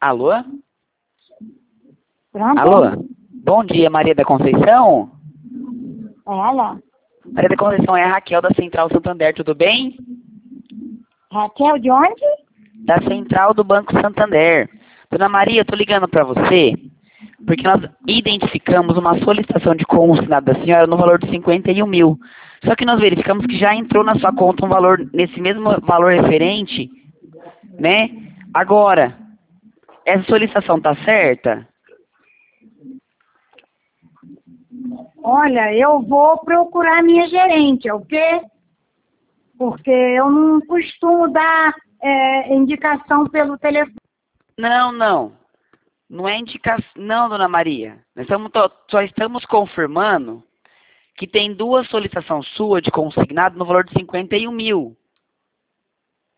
Alô? Pronto? Alô? Bom dia, Maria da Conceição? Ela? Maria da Conceição, é a Raquel da Central Santander, tudo bem? Raquel de onde? Da Central do Banco Santander. Dona Maria, eu tô ligando para você porque nós identificamos uma solicitação de consignado da senhora no valor de 51 mil. Só que nós verificamos que já entrou na sua conta um valor, nesse mesmo valor referente, né? Agora, essa solicitação tá certa? Olha, eu vou procurar minha gerente, ok? Porque eu não costumo dar indicação pelo telefone. Não. Não é indicação, não, Dona Maria. Nós só estamos confirmando que tem duas solicitações suas de consignado no valor de 51 mil.